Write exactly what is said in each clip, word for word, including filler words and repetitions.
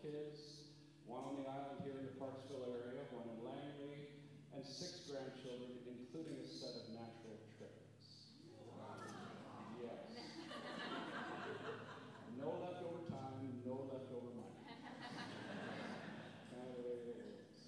kids, one on the island here in the Parksville area, one in Langley, and six grandchildren, including a set of natural triplets. Yes. No leftover time, no leftover money. Kind of the way it is.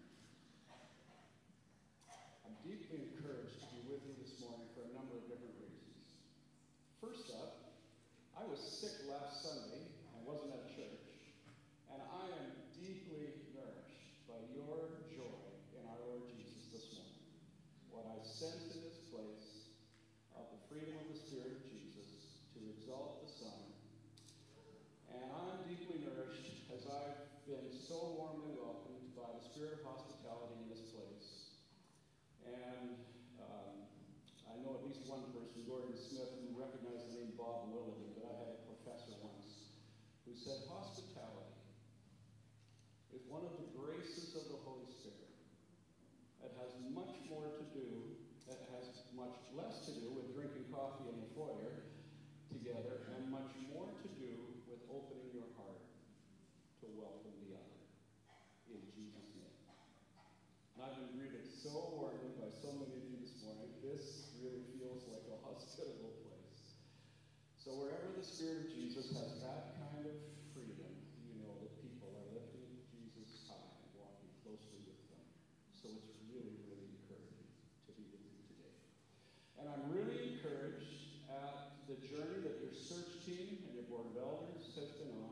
I'm deeply encouraged to be with you this morning for a number of different reasons. First up, I was sick last Sunday. I wasn't at church. And I am deeply nourished by your joy in our Lord Jesus this morning. What I sense in this place of the freedom of the Spirit of Jesus to exalt the Son. And I'm deeply nourished as I've been so warmly welcomed by the spirit of hospitality in this place. And um, I know at least one person, Gordon Smith, who recognized the name Bob Willigan, but I had a professor once who said hospitality is one of the graces of the Holy Spirit. It has much more to do, it has much less to do with drinking coffee in the foyer together, and much more to do with opening your heart to welcome the other in Jesus' name. And I've been greeted so warmly by so many of you this morning. This really feels like a hospitable place. So wherever the Spirit of Jesus has that kind of freedom, you know that people are lifting Jesus high and walking closely with them. So it's really, really encouraging to be with you today. And I'm really encouraged at the journey that your search team and your board of elders has been on.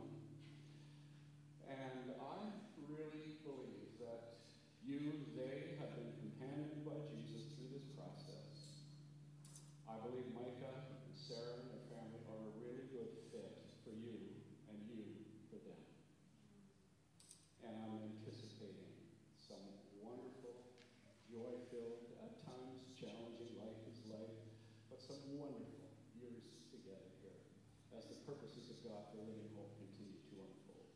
And I really believe that you, they have been companioned by Jesus through this process. I believe Micah and Sarah and their family are a really good fit for you and you for them. And I'm anticipating some wonderful, joy-filled, at times challenging life is life, but some wonderful years together here as the purposes of God for Living Hope continue to unfold.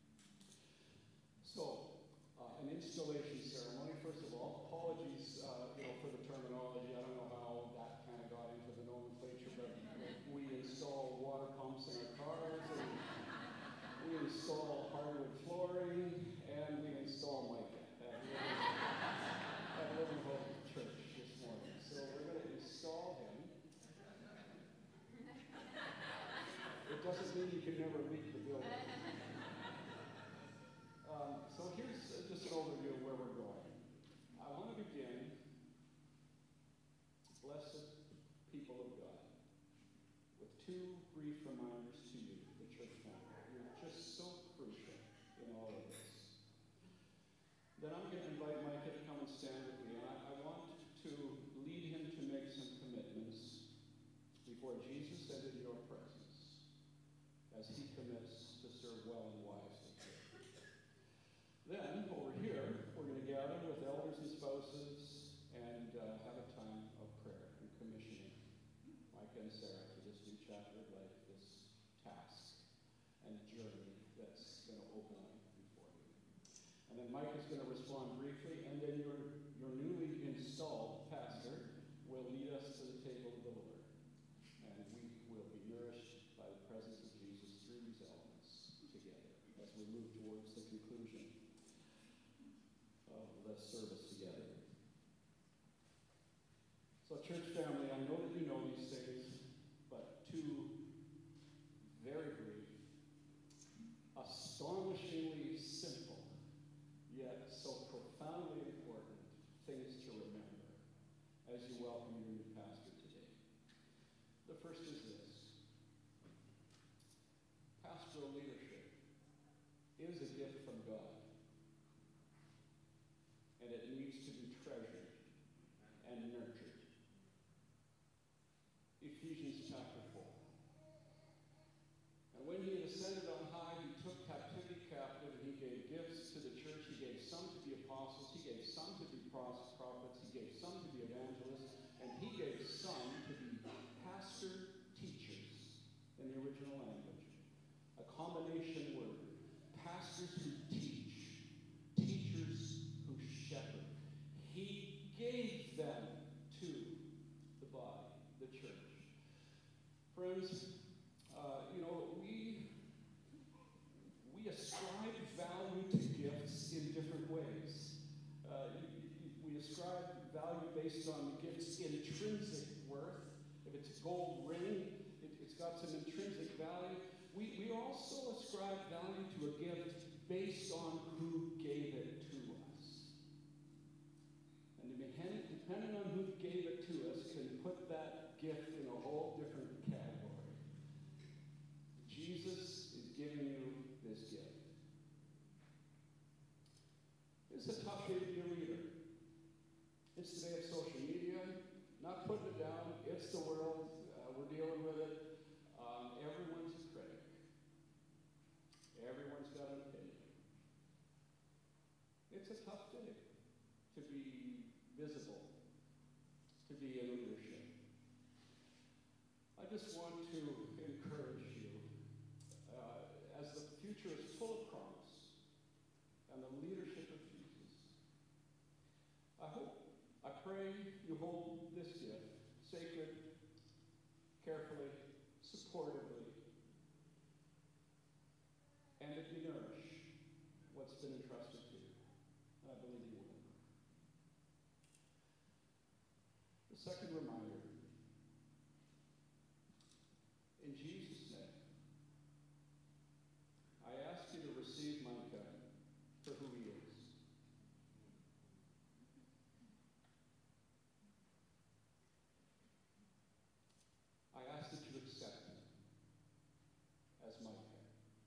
So, uh, an installation ceremony, first of all. Apologies uh, you know, for the terminology. I don't know how that kind of got into the nomenclature, but we install water pumps in our cars, and we install hardwood flooring, and we install Micah at Living, at Living Hope Church this morning. So we're going to install him. It doesn't mean you can never leave the building. Um, so here's uh, just an overview of where we're going. I want to begin, blessed people of God, with two brief reminders to you, the church family. You're just so crucial in all of this. Then I'm going to invite Micah to come and stand with me. And I, I want to lead him to make some commitments before Jesus and in your presence as he commits to serve well and wisely. Then, over here, we're going to gather with elders and spouses and uh, have a time of prayer and commissioning Micah and Sarah to this new chapter of life, this task and journey that's going to open up before you. And then Micah's going to respond briefly, and then your, your newly installed pastor will lead us to the table of the Lord. And we will be nourished by the presence of Jesus through these elements together as we move towards the conclusion of the service together. So church family, I know that you know these things, but two very brief, astonishingly simple, yet so profoundly important things to remember as you welcome your new pastor today. The first is this. Pastoral leadership is a gift from God. And it needs to be treasured and nurtured. based on the gift's intrinsic worth. If it's a gold ring, it, it's got some intrinsic value. We, we also ascribe value to a gift based on who gave it to us. And depending on who gave it to us can put that gift in a whole different category. Jesus is giving you this gift. It's a tough day to be a leader. It's the day of social media. Not putting it down. It's the world. Uh, we're dealing with it. Um, everyone's a critic. Everyone's got an opinion. It's a tough day to be visible, to be in leadership. I just want to encourage you, uh, as the future is full of promise and the leadership of Jesus, I hope, I pray you hold this gift sacred, carefully, supportively, and that you nourish what's been entrusted to you. I believe you will. The second reminder, in Jesus' name, I ask you to receive Micah for who he is. I ask that you accept him as Micah.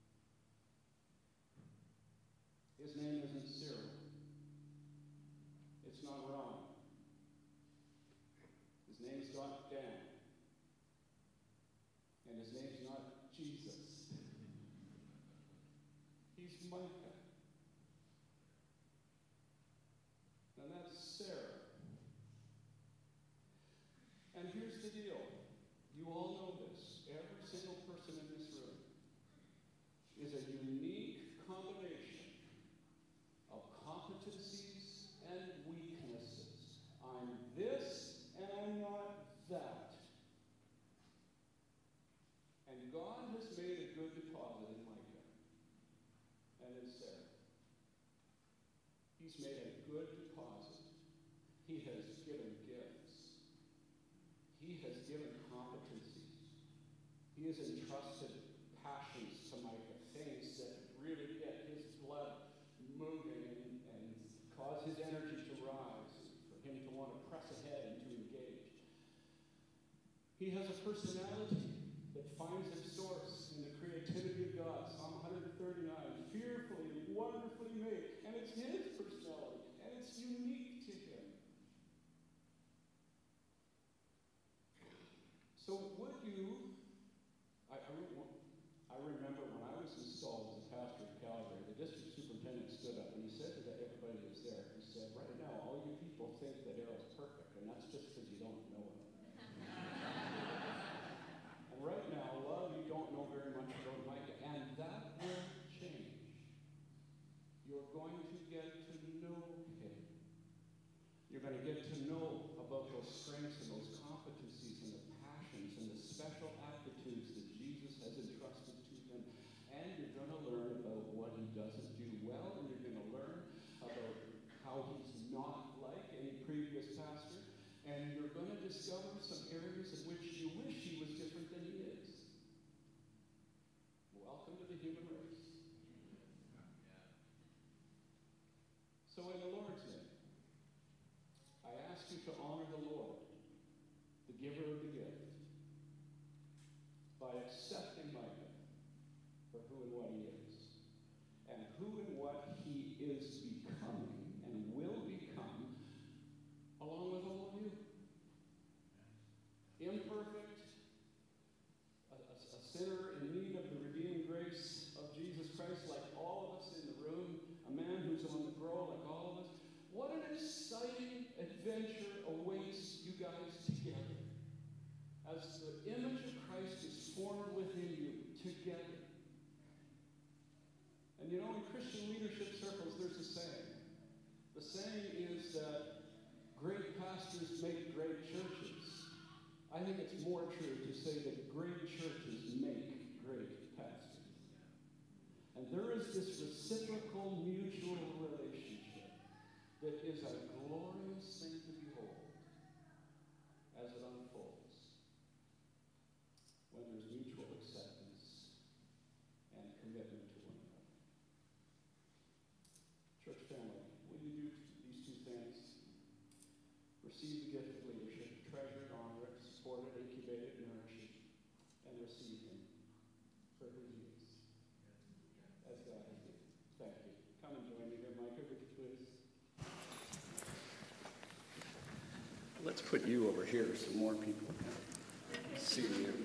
His name isn't Cyril. It's not Ron. His name's not Dan. And his name's not Jesus. He's Micah. And that's Sarah. And here's the deal. You all know this. Every single person in this room is a unique combination of competencies and weaknesses. I'm this and I'm not that. And God has made a good deposit in Micah and in Sarah. He's made a good deposit. He has given gifts. He has given competencies. He has entrusted passions to Micah, things that really get his blood moving and, and cause his energy to rise, for him to want to press ahead and to engage. He has a personality that finds its source in the creativity of God. Psalm one thirty-nine, fearfully and wonderfully made. And it's his personality, and it's unique to him. So would you, I, I, I remember when I was installed as a pastor in Calgary, the district superintendent stood up and he said to everybody who was there, he said, right now all you people think that Errol's perfect, and that's just because you don't know him. And right now, a lot of you don't know very much about Micah, and that will change. You're going to get to know him. You're going to get to know about those strengths and those competencies and the passions and the special aptitudes that Jesus has entrusted to him. And you're going to learn about what he doesn't do well, and you're going to learn about how he's not like any previous pastor. And you're going to discover some areas in which you wish he was different than he is. Welcome to the human race. So in the Lord's name, I ask you to honor the Lord, the giver of the gift, by accepting Micah for who and what he is, and who and what he is becoming and will become, along with all of you. Imperfect, a, a, a sinner in need of the redeeming grace of Jesus Christ, like all of us in the room, a man who's on the grow, like all of us. What an exciting adventure awaits you guys together as the image of Christ is formed within you together. And you know, in Christian leadership circles, there's a saying. The saying is that great pastors make great churches. I think it's more true to say that great churches make great pastors. And there is this reciprocal mutual relationship that is a glorious thing to behold. receive the gift of leadership, treasure it, honor it, support it, incubate it, nourish it, and receive him for who he is, as God has given. Thank you. Come and join me here, Micah, would you please? Let's put you over here so more people can see you.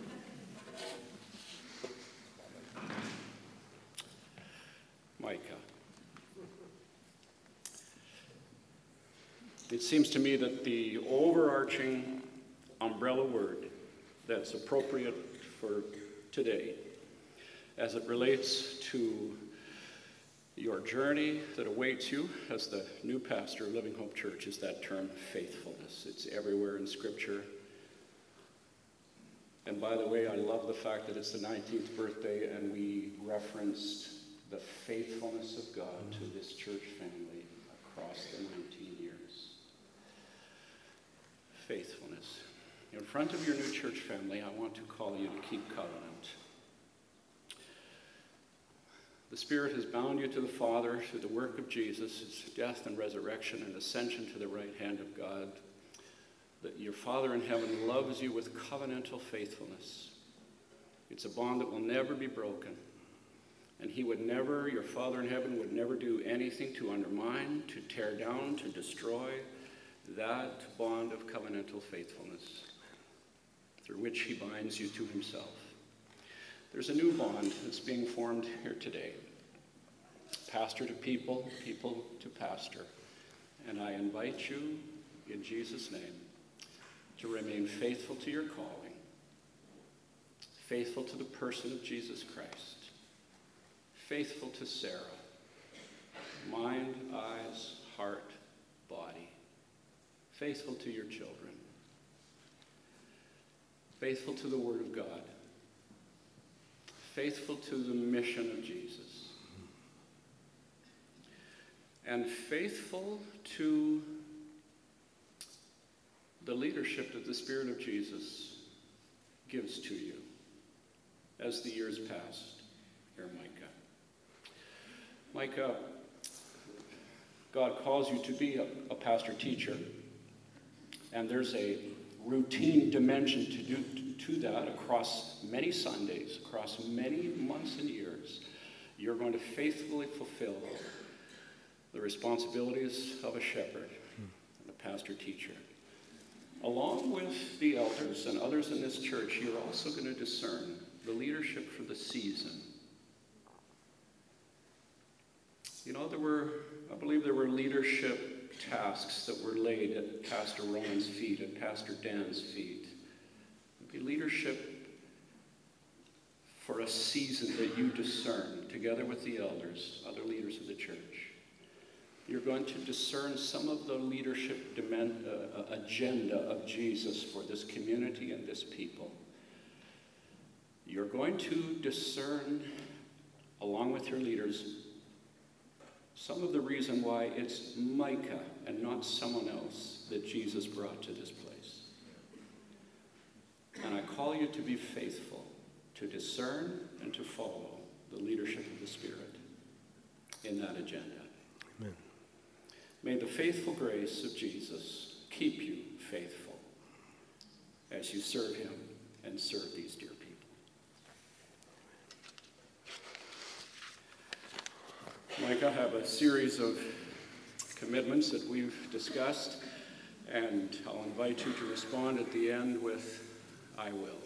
Micah. It seems to me that the overarching umbrella word that's appropriate for today, as it relates to your journey that awaits you as the new pastor of Living Hope Church, is that term faithfulness. It's everywhere in Scripture. And by the way, I love the fact that it's the nineteenth birthday and we referenced the faithfulness of God to this church family across the nineteen years. Faithfulness. In front of your new church family, I want to call you to keep covenant. The Spirit has bound you to the Father through the work of Jesus, his death and resurrection and ascension to the right hand of God. That your Father in heaven loves you with covenantal faithfulness. It's a bond that will never be broken. And he would never, your Father in heaven would never do anything to undermine, to tear down, to destroy that bond of covenantal faithfulness through which he binds you to himself. There's a new bond that's being formed here today. Pastor to people, people to pastor. And I invite you in Jesus' name to remain faithful to your calling, faithful to the person of Jesus Christ, faithful to Sarah, mind, eyes, heart, body, faithful to your children, faithful to the Word of God, faithful to the mission of Jesus, and faithful to the leadership that the Spirit of Jesus gives to you as the years pass. Here, Micah. Micah, God calls you to be a, a pastor-teacher, and there's a routine dimension to do to that across many Sundays, across many months and years. You're going to faithfully fulfill the responsibilities of a shepherd and a pastor-teacher. Along with the elders and others in this church, you're also going to discern the leadership for the season. You know, there were, I believe there were leadership tasks that were laid at Pastor Rowan's feet, at Pastor Dan's feet. It'd be leadership for a season that you discern, together with the elders, other leaders of the church. You're going to discern some of the leadership demand, uh, agenda of Jesus for this community and this people. You're going to discern, along with your leaders, some of the reason why it's Micah and not someone else that Jesus brought to this place. And I call you to be faithful, to discern and to follow the leadership of the Spirit in that agenda. Amen. May the faithful grace of Jesus keep you faithful as you serve him and serve these dear people. Mike, I have a series of commitments that we've discussed, and I'll invite you to respond at the end with, I will.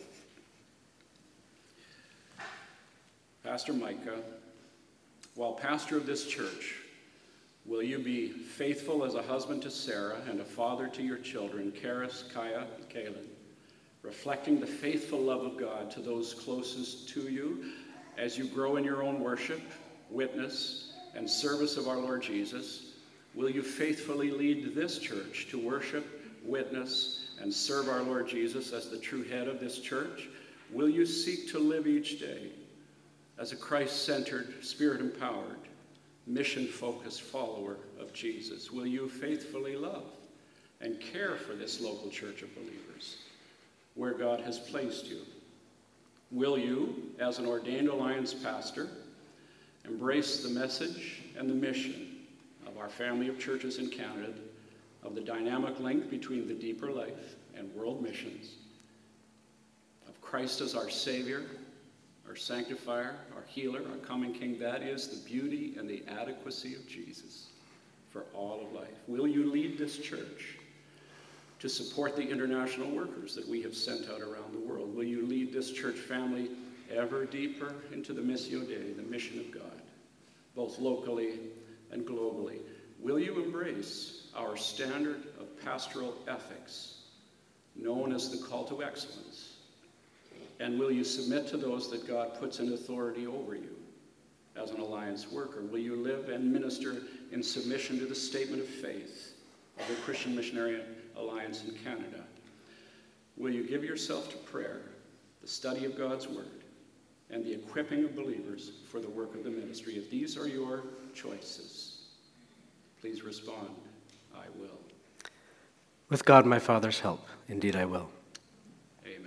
Pastor Micah, while pastor of this church, will you be faithful as a husband to Sarah and a father to your children, Karis, Kaya, and Kaylin, reflecting the faithful love of God to those closest to you as you grow in your own worship, witness, and service of our Lord Jesus? Will you faithfully lead this church to worship, witness, and serve our Lord Jesus as the true head of this church? Will you seek to live each day as a Christ-centered, Spirit-empowered, mission-focused follower of Jesus? Will you faithfully love and care for this local church of believers where God has placed you? Will you, as an ordained Alliance pastor, embrace the message and the mission of our family of churches in Canada of the dynamic link between the deeper life and world missions, of Christ as our Savior, our sanctifier, our healer, our coming King. That is the beauty and the adequacy of Jesus for all of life. Will you lead this church to support the international workers that we have sent out around the world? Will you lead this church family ever deeper into the Missio Dei, the mission of God, both locally and globally? Will you embrace our standard of pastoral ethics, known as the call to excellence? And will you submit to those that God puts in authority over you as an alliance worker? Will you live and minister in submission to the statement of faith of the Christian Missionary Alliance in Canada? Will you give yourself to prayer, the study of God's Word, and the equipping of believers for the work of the ministry? If these are your choices, please respond, I will. With God my Father's help, indeed I will. Amen.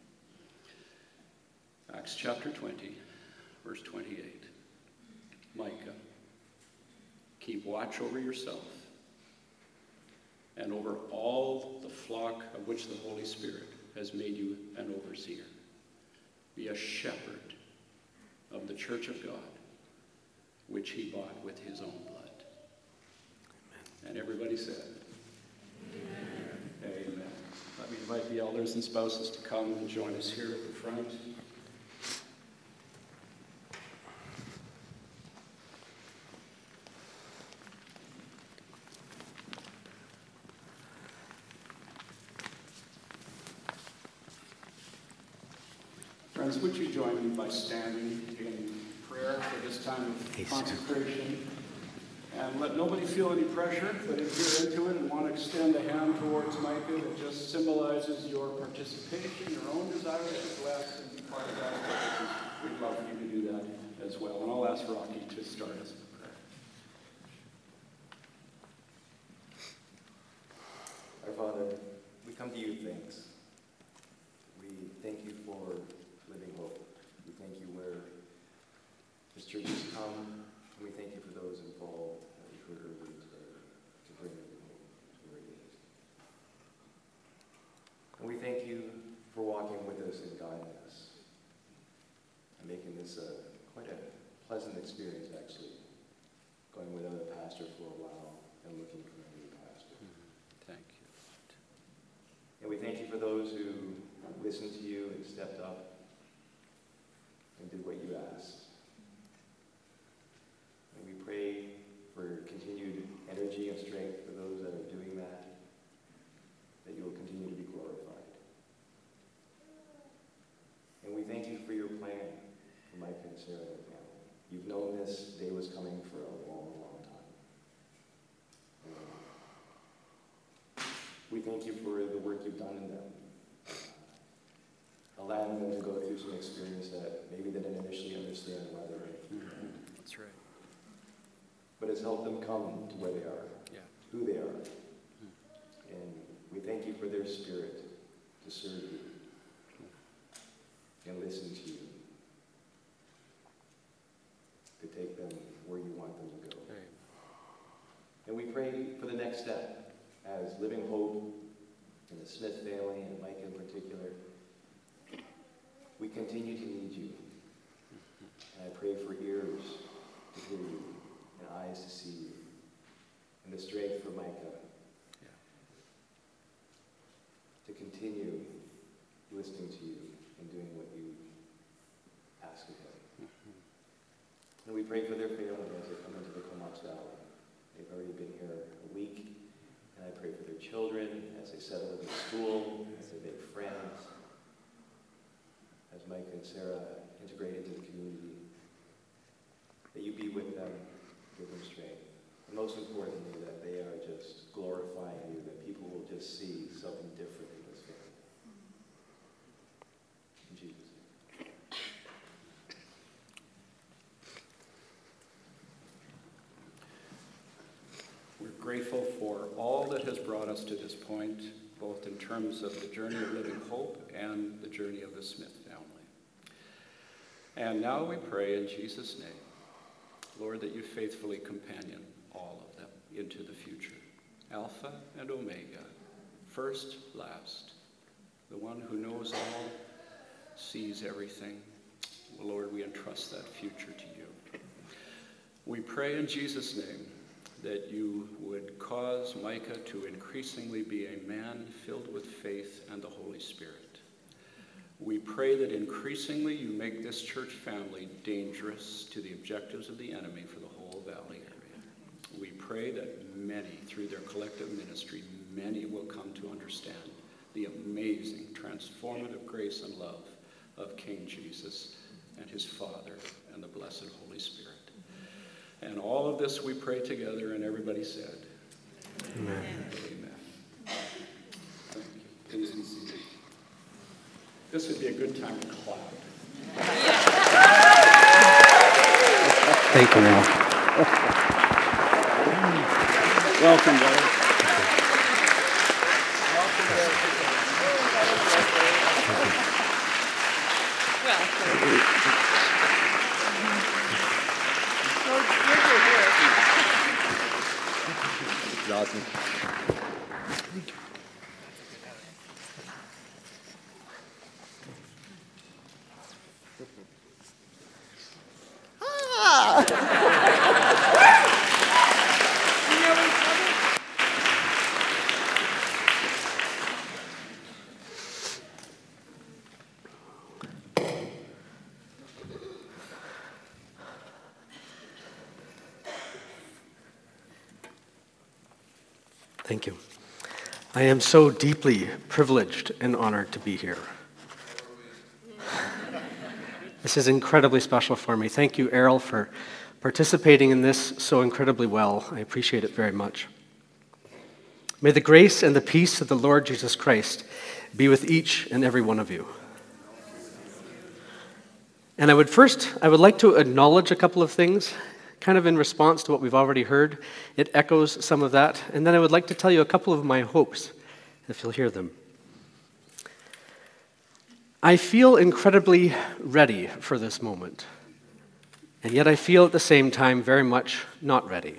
Acts chapter twenty, verse twenty-eight. Micah, keep watch over yourself and over all the flock of which the Holy Spirit has made you an overseer. Be a shepherd of the church of God, which he bought with his own blood. Amen. And everybody said, Amen. Amen. Let me invite the elders and spouses to come and join us here at the front. Friends, would you join me by standing in prayer for this time of consecration? And let nobody feel any pressure, but if you're into it and want to extend a hand towards Micah that just symbolizes your participation, your own desire to bless and be part of God's purposes, we'd love for you to do that as well. And I'll ask Rocky to start us in prayer. Our Father, we come to you with thanks. We thank you for Living Hope. We thank you where this church has come, and we thank you for those involved that we heard earlier today to bring Living Hope to where it is. And we thank you for walking with us and guiding us and making this a, quite a pleasant experience, actually, going without a pastor for a while and looking for a new pastor. Mm-hmm. Thank you. And we thank you for those who listened to you and stepped up and did what you asked. And we pray for continued energy and strength for those that are doing that, that you will continue to be glorified. And we thank you for your plan for Micah and Sarah and their family. You've known this day was coming for a long, long time. And we thank you for the work you've done in them. Allowing them to go through some experience that maybe they didn't initially understand why they're in. Mm-hmm. That's right. But it's helped them come to where they are, yeah. who they are. Mm-hmm. And we thank you for their spirit to serve you and listen to you, to take them where you want them to go. Right. And we pray for the next step as Living Hope and the Smith family and Mike in particular. We continue to need you. And I pray for ears to hear you and eyes to see you and the strength for Micah yeah. to continue listening to you and doing what you ask of him. Mm-hmm. And we pray for their family as they come into the Comox Valley. They've already been here a week. And I pray for their children as they settle into school, as they make friends, as Micah and Sarah integrate into the community, that you be with them, give them strength. And most importantly, that they are just glorifying you, that people will just see something different in this family. In Jesus' name. We're grateful for all that has brought us to this point, both in terms of the journey of Living Hope and the journey of the Smith family. And now we pray in Jesus' name, Lord, that you faithfully companion all of them into the future. Alpha and Omega, first, last, the one who knows all, sees everything. Lord, we entrust that future to you. We pray in Jesus' name that you would cause Micah to increasingly be a man filled with faith and the Holy Spirit. We pray that increasingly you make this church family dangerous to the objectives of the enemy for the whole Valley area. We pray that many, through their collective ministry, many will come to understand the amazing, transformative grace and love of King Jesus and his Father and the blessed Holy Spirit. And all of this we pray together, and everybody said, Amen. Amen. Thank you. Please be seated. This would be a good time to clap. Thank you, Al. Welcome, brother. Awesome. Thank you. I am so deeply privileged and honored to be here. This is incredibly special for me. Thank you, Errol, for participating in this so incredibly well. I appreciate it very much. May the grace and the peace of the Lord Jesus Christ be with each and every one of you. And I would first, I would like to acknowledge a couple of things, kind of in response to what we've already heard. It echoes some of that. And then I would like to tell you a couple of my hopes, if you'll hear them. I feel incredibly ready for this moment. And yet I feel at the same time very much not ready.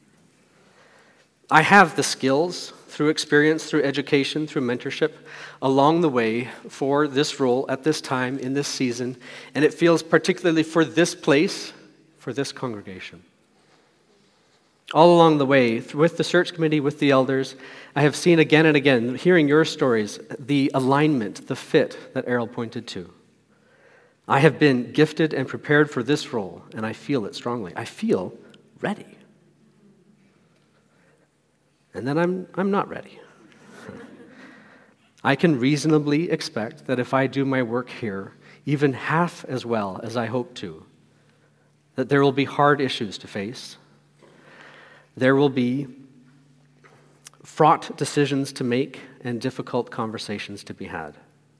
I have the skills, through experience, through education, through mentorship, along the way for this role at this time, in this season. And it feels particularly for this place, for this congregation. All along the way, with the search committee, with the elders, I have seen again and again, hearing your stories, the alignment, the fit that Errol pointed to. I have been gifted and prepared for this role, and I feel it strongly. I feel ready. And then I'm, I'm not ready. I can reasonably expect that if I do my work here, even half as well as I hope to, that there will be hard issues to face. There will be fraught decisions to make and difficult conversations to be had.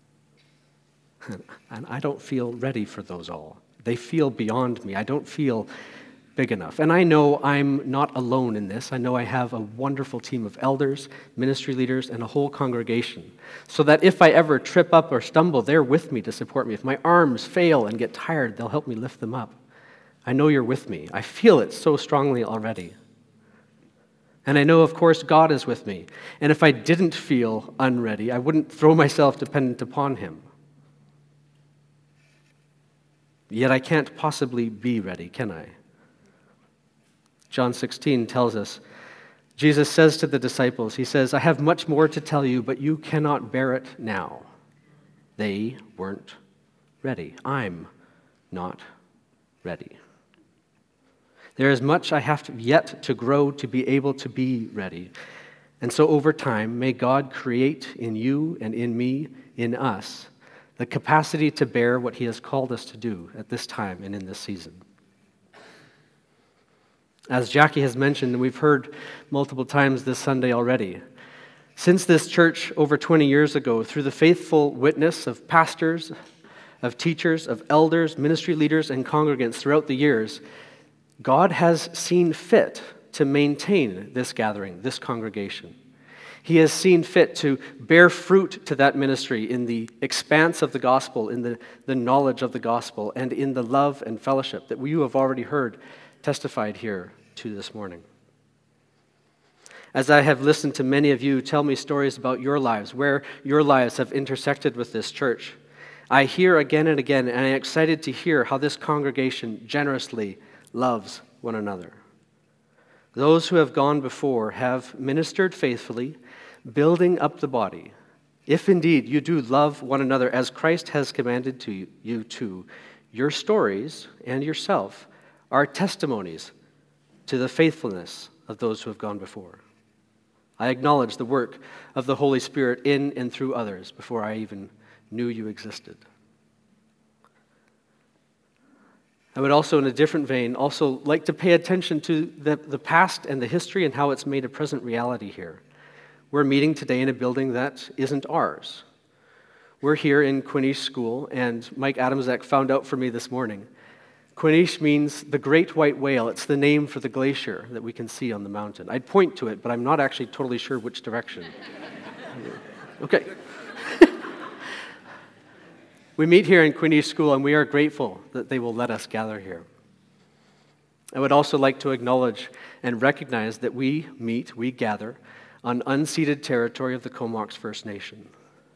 And I don't feel ready for those all. They feel beyond me. I don't feel big enough. And I know I'm not alone in this. I know I have a wonderful team of elders, ministry leaders, and a whole congregation. So that if I ever trip up or stumble, they're with me to support me. If my arms fail and get tired, they'll help me lift them up. I know you're with me. I feel it so strongly already. And I know, of course, God is with me. And if I didn't feel unready, I wouldn't throw myself dependent upon him. Yet I can't possibly be ready, can I? John sixteen tells us, Jesus says to the disciples, he says, I have much more to tell you, but you cannot bear it now. They weren't ready. I'm not ready. There is much I have to, yet to grow to be able to be ready. And so over time, may God create in you and in me, in us, the capacity to bear what he has called us to do at this time and in this season. As Jackie has mentioned, and we've heard multiple times this Sunday already, since this church over twenty years ago, through the faithful witness of pastors, of teachers, of elders, ministry leaders, and congregants throughout the years, God has seen fit to maintain this gathering, this congregation. He has seen fit to bear fruit to that ministry in the expanse of the gospel, in the, the knowledge of the gospel, and in the love and fellowship that you have already heard testified here to this morning. As I have listened to many of you tell me stories about your lives, where your lives have intersected with this church, I hear again and again, and I'm excited to hear how this congregation generously loves one another. Those who have gone before have ministered faithfully, building up the body. If indeed you do love one another as Christ has commanded to you to, your stories and yourself are testimonies to the faithfulness of those who have gone before. I acknowledge the work of the Holy Spirit in and through others before I even knew you existed. I would also, in a different vein, also like to pay attention to the, the past and the history and how it's made a present reality here. We're meeting today in a building that isn't ours. We're here in Quinish School, and Mike Adamczak found out for me this morning. Quinish means the great white whale. It's the name for the glacier that we can see on the mountain. I'd point to it, but I'm not actually totally sure which direction. Okay. We meet here in Quinish School, and we are grateful that they will let us gather here. I would also like to acknowledge and recognize that we meet, we gather, on unceded territory of the Comox First Nation.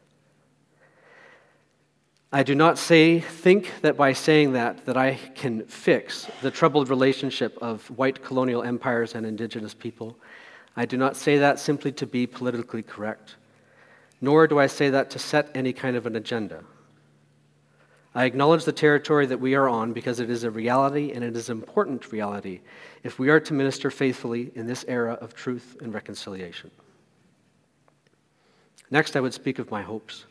I do not say, think that by saying that, that I can fix the troubled relationship of white colonial empires and indigenous people. I do not say that simply to be politically correct, nor do I say that to set any kind of an agenda. I acknowledge the territory that we are on because it is a reality, and it is an important reality if we are to minister faithfully in this era of truth and reconciliation. Next, I would speak of my hopes.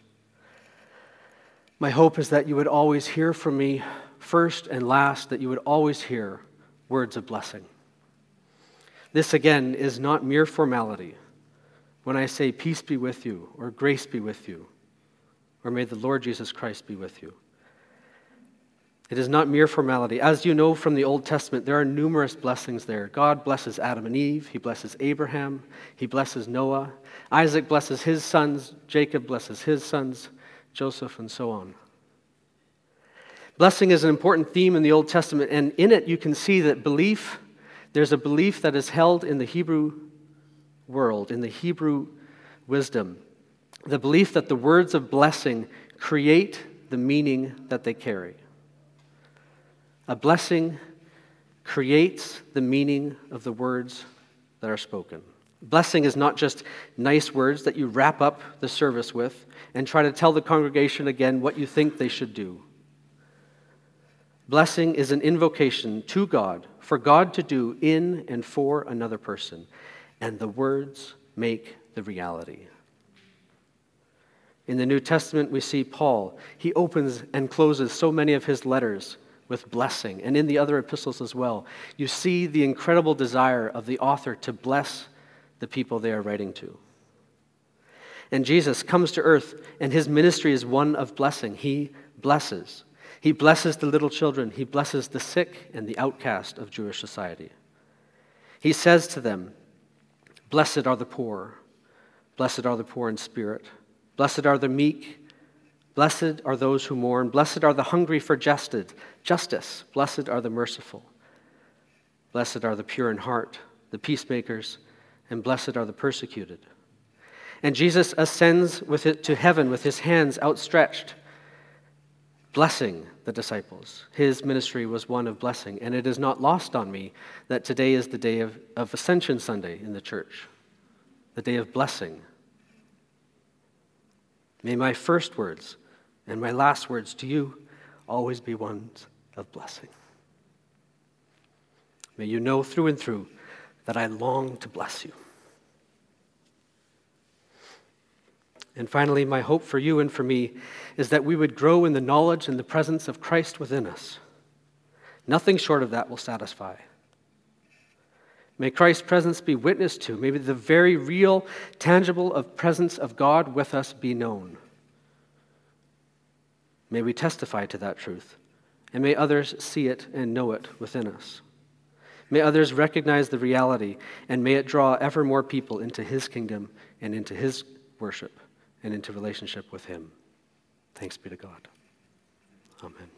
My hope is that you would always hear from me first and last, that you would always hear words of blessing. This, again, is not mere formality. When I say peace be with you, or grace be with you, or may the Lord Jesus Christ be with you. It is not mere formality. As you know from the Old Testament, there are numerous blessings there. God blesses Adam and Eve. He blesses Abraham. He blesses Noah. Isaac blesses his sons. Jacob blesses his sons. Joseph, and so on. Blessing is an important theme in the Old Testament, and in it you can see that belief, there's a belief that is held in the Hebrew world, in the Hebrew wisdom. The belief that the words of blessing create the meaning that they carry. A blessing creates the meaning of the words that are spoken. Blessing is not just nice words that you wrap up the service with and try to tell the congregation again what you think they should do. Blessing is an invocation to God for God to do in and for another person, and the words make the reality. In the New Testament, we see Paul. He opens and closes so many of his letters with blessing, and in the other epistles as well. You see the incredible desire of the author to bless the people they are writing to. And Jesus comes to earth, and his ministry is one of blessing. He blesses. He blesses the little children. He blesses the sick and the outcast of Jewish society. He says to them, "Blessed are the poor. Blessed are the poor in spirit. Blessed are the meek. Blessed are those who mourn. Blessed are the hungry for justice. Justice. Blessed are the merciful. Blessed are the pure in heart, the peacemakers, and blessed are the persecuted." And Jesus ascends with it to heaven with his hands outstretched, blessing the disciples. His ministry was one of blessing, and it is not lost on me that today is the day of, of Ascension Sunday in the church, the day of blessing. May my first words and my last words to you always be ones of blessing. May you know through and through that I long to bless you. And finally, my hope for you and for me is that we would grow in the knowledge and the presence of Christ within us. Nothing short of that will satisfy. May Christ's presence be witnessed to. May the very real, tangible of presence of God with us be known. May we testify to that truth, and may others see it and know it within us. May others recognize the reality, and may it draw ever more people into his kingdom and into his worship and into relationship with him. Thanks be to God. Amen.